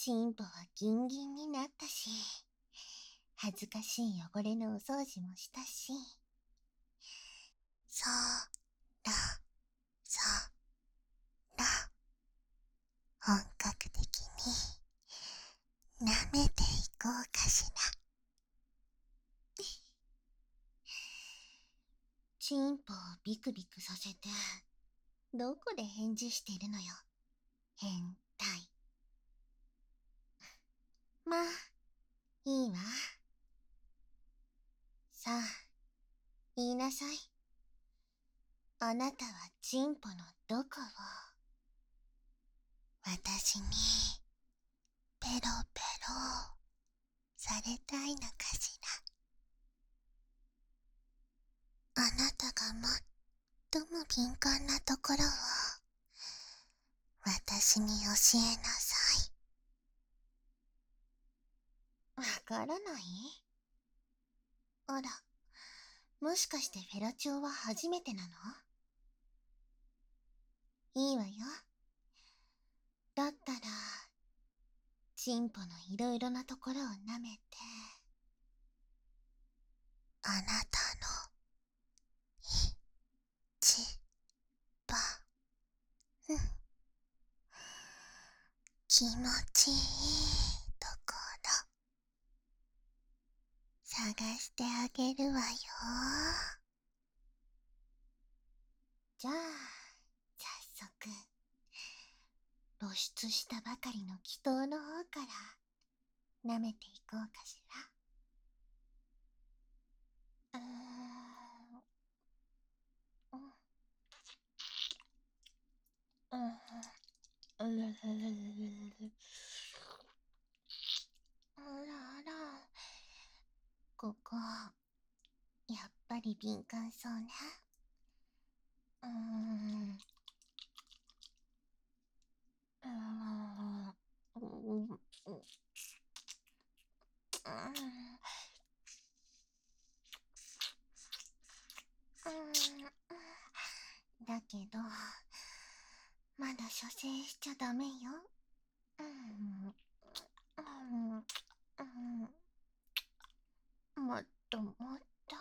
チンポはギンギンになったし、恥ずかしい汚れのお掃除もしたし。そら、そら、本格的に舐めていこうかしら。チンポをビクビクさせて、どこで返事してるのよ、変態。まあ、いいわ。さあ、言いなさい。あなたはチンポのどこを私にペロペロされたいのかしら。あなたが最も敏感なところを私に教えなさい。わからない？あら、もしかしてフェラチオは初めてなの？いいわよ。だったら、チンポのいろいろなところを舐めて、あなたの一番、気持ちいいところ探してあげるわよ。じゃあ早速露出したばかりの気筒の方から舐めていこうかしら。あらあら、ここやっぱり敏感そうね。だけどまだ射精しちゃダメよ。もっともっと。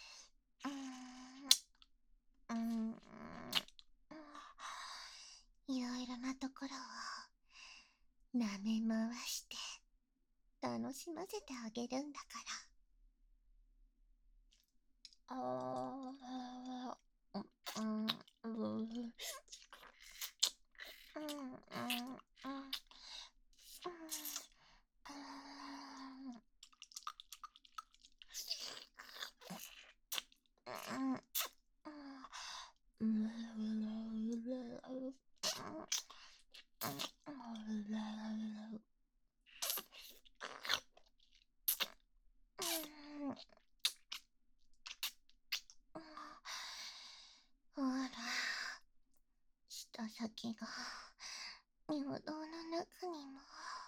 いろいろなところを舐め回して楽しませてあげるんだから。ほら、舌先が尿道の中にも。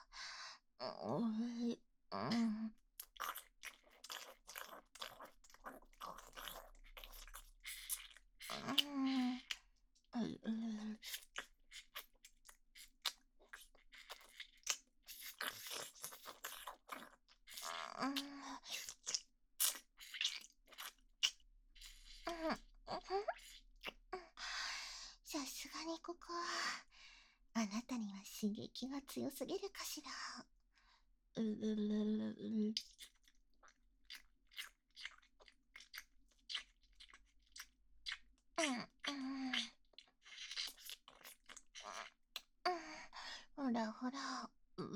さすがにここはあなたには刺激が強すぎるかしら。ほらほら。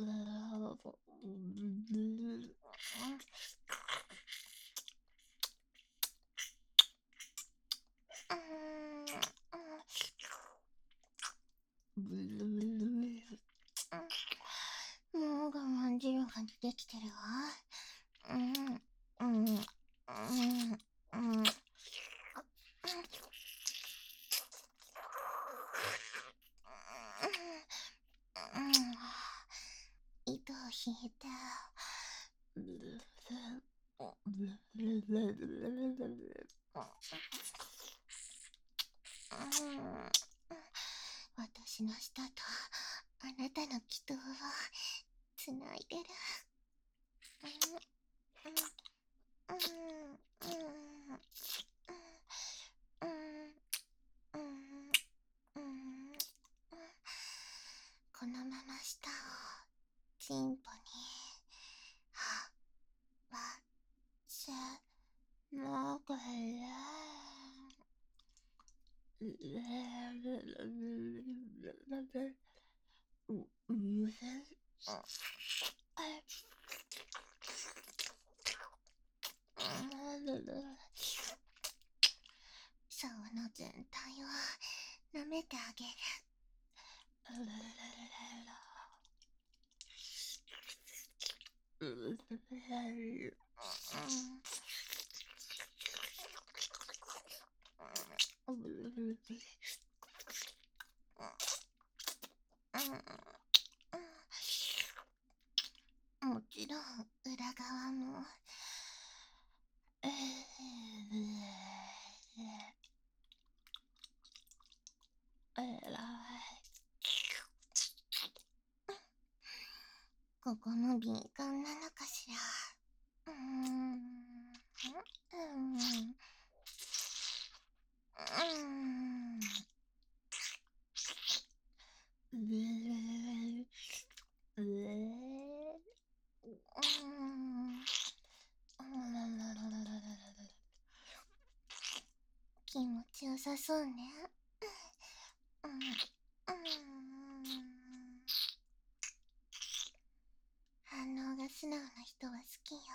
もう我慢汁が出てきてるわ。糸を引いて。私の舌とあなたの気筒をま舌をチンポにわせながら竿の全体を舐めてあげる。もちろん裏側も。ここも敏感なのかしら。気持ちよさそうね。反応が素直な人は好きよ。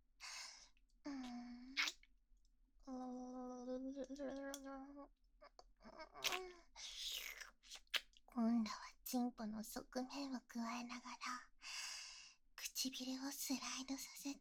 今度はチンポの側面を加えながら唇をスライドさせて、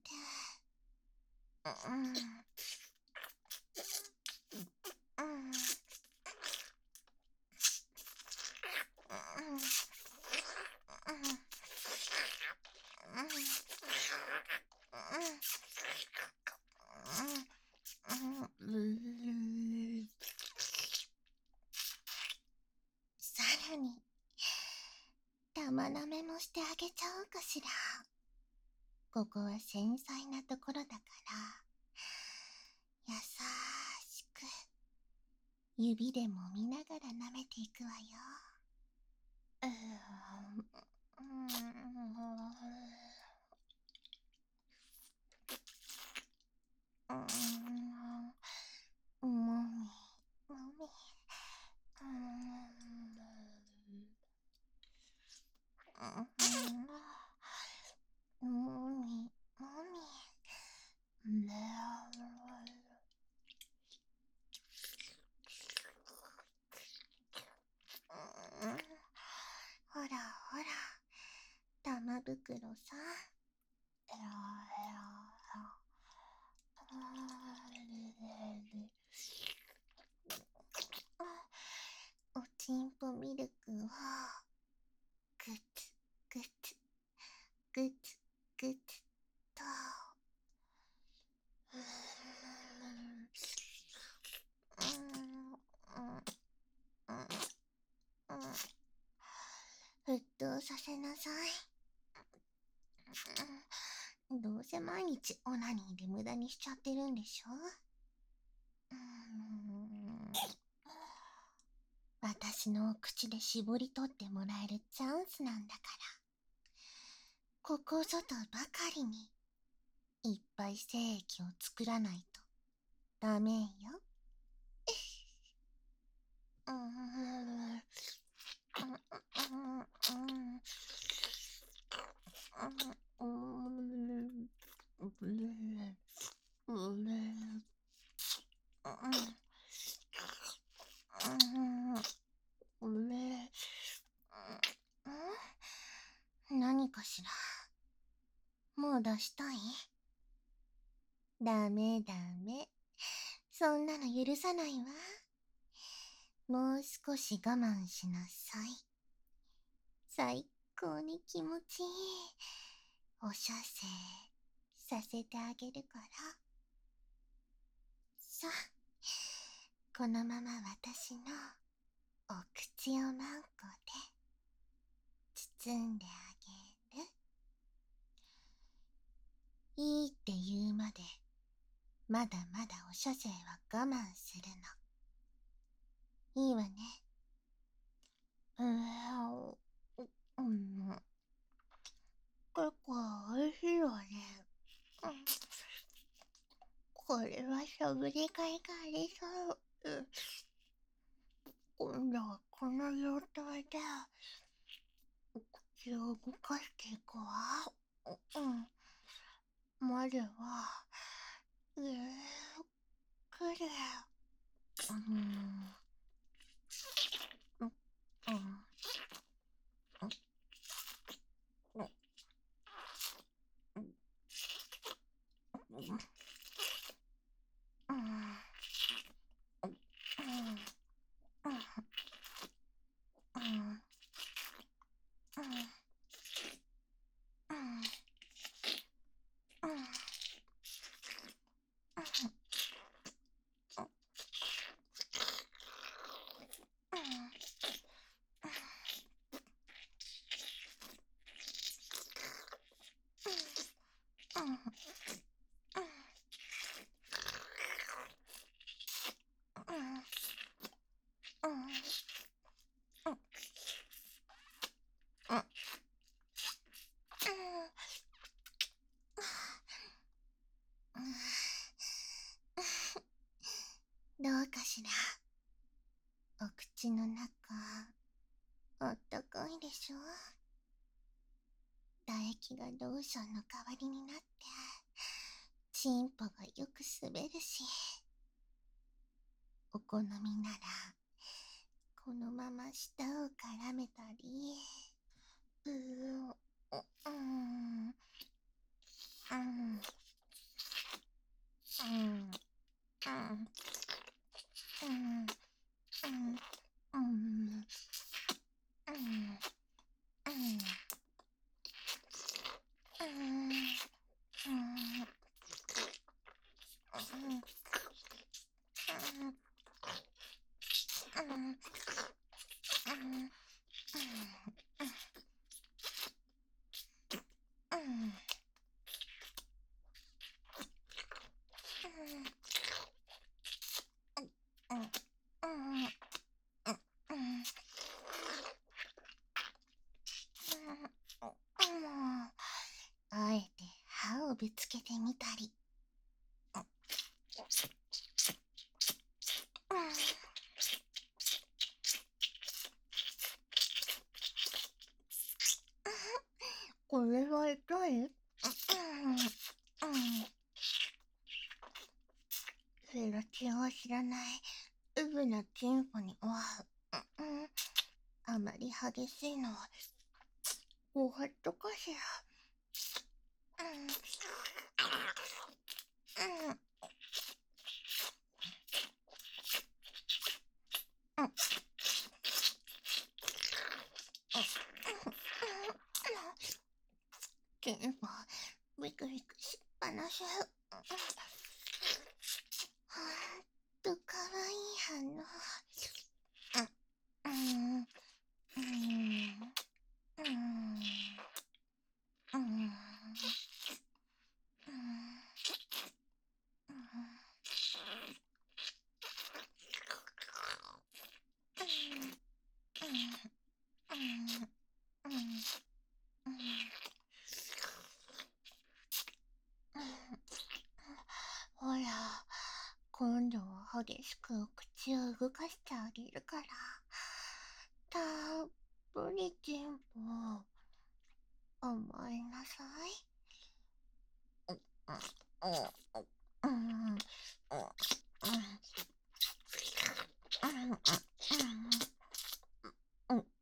さらに玉舐めもしてあげちゃおうかしら。ここは繊細なところだから優しく指でもみながら舐めていくわよ。もみもみもみほらほら玉袋さん。おちんぽミルクをグツグツグツグツと沸騰させなさい。どうせ毎日オナニーで無駄にしちゃってるんでしょ。私の口で絞り取ってもらえるチャンスなんだから、ここぞとばかりにいっぱい精液を作らないとダメよ。何かしら。もう出したい？ダメダメ。そんなの許さないわ。もう少し我慢しなさい。最高に気持ちいいお射精させてあげるから。さあ、このまま私のお口をマンコで包んであげる。いいって言うまでまだまだお射精は我慢するの。いいわね。 うん。結構美味しいよね。うん。これはしゃぶりがいがありそう。うん。今度はこの状態で口を動かしていくわ。うん。まずは、ゆっくり。うん。うん。うん。うん。うん。うん。うん。どうかしら。お口の中、あったかいでしょ？唾液がローションの代わりになって、チンポがよく滑るし、お好みなら、このまま舌を絡めたり、うーん、うん、うん、うん、うん、うん、うん、うん、うん、うん、あえて歯をぶつけてみたり。これは痛い？ゼラチンを知らないウブなチンポには、あまり激しいのはご法度かしら。チンポビクビクしっぱなし。ほんとかわいい反応。うん、うん、うん、うん、ほら、今度は激しく口を動かしてあげるから、たっぷりチンポ甘えなさい。うん、うん、うん、うん、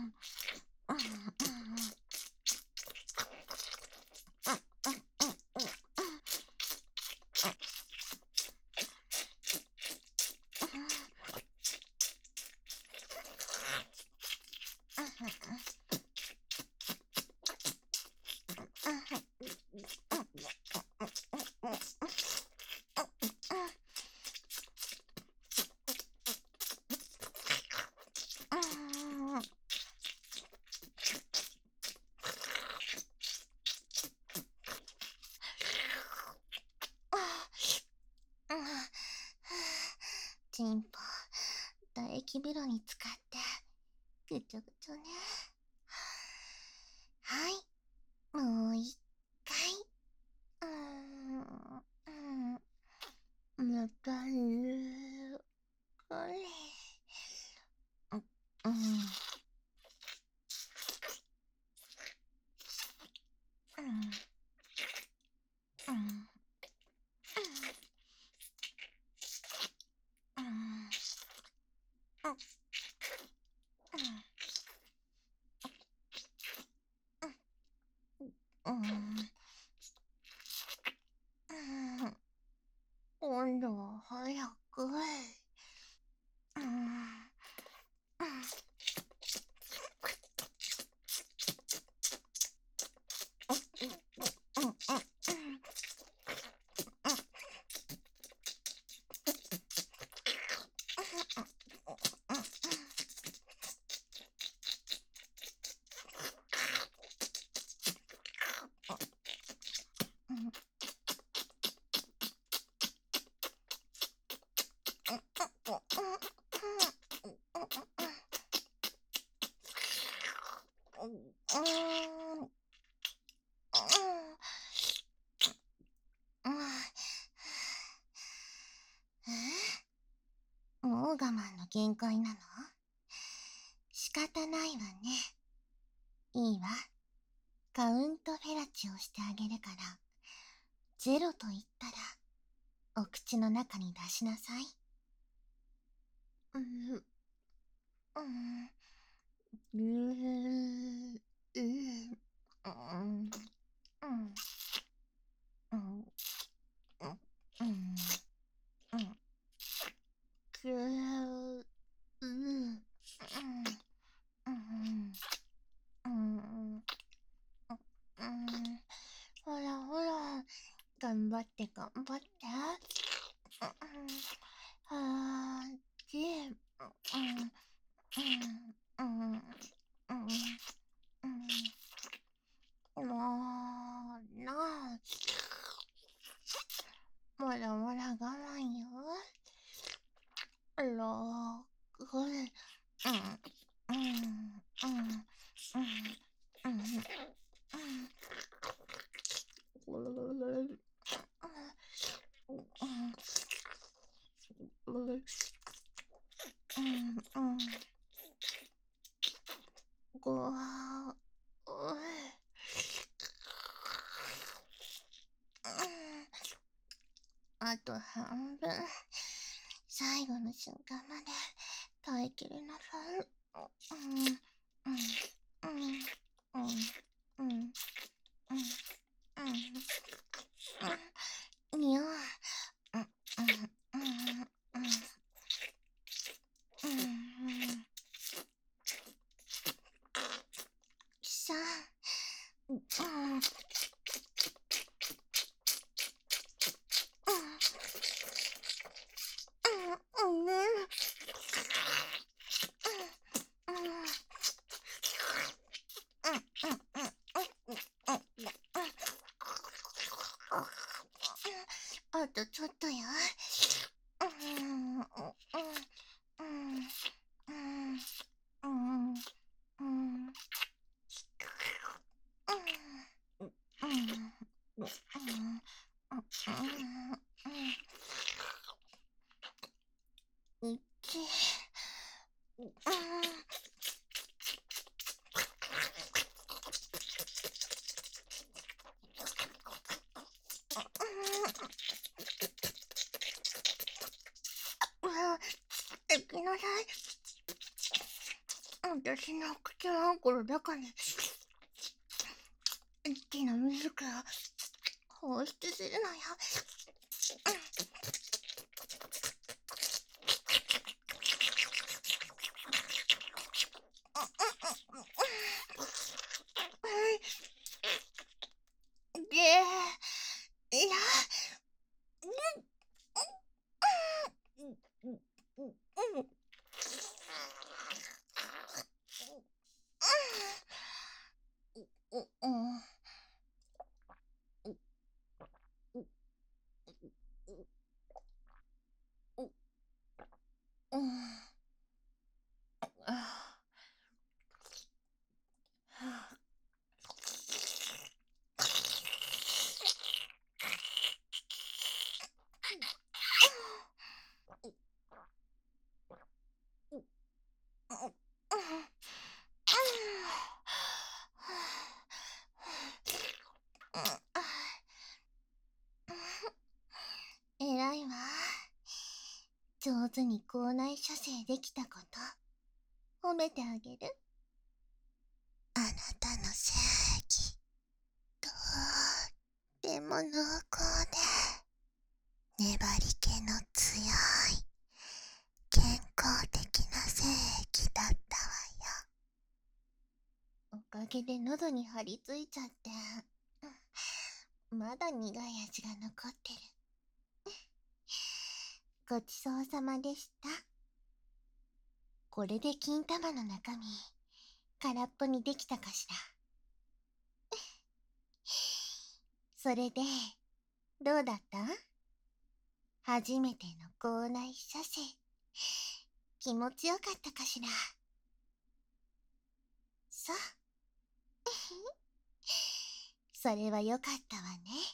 チンポ、唾液風呂に使って、ぐちょぐちょね。 うん。今度は早く。うん。もう我慢の限界なの？仕方ないわね。いいわ。カウントフェラチをしてあげるから、ゼロと言ったら、お口の中に出しなさい。うん、うん、うん、うん、うん、うん、うん、うん、くー、うん、うん、うん、ほらほら、頑張って頑張って。はーで、うん、もう、なあ、まだまだ我慢よ。6、うん、うん、うん、うん、うん、ご、あと半分。最後の瞬間まで耐えきれなさい。うん、うん、うん、うん、うん、うん、うん、にゃー、うん、うん、うん、うん、うん、さあ、うん、うん、うん、うん、あとちょっとよ。うん、うん、うん、うん、うん、うん、いち、行きなさい。私の口のあんこの中に一気のミルクを放出するのよ。で、いや、偉いわ。上手に校内射精できたこと、褒めてあげる。あなたの正義、 濃厚で粘り気の強い健康的な精液だったわよ。おかげで喉に張り付いちゃって、まだ苦い味が残ってる。ごちそうさまでした。これで金玉の中身空っぽにできたかしら。それでどうだった？初めての校内射精、気持ちよかったかしら。そう。それはよかったわね。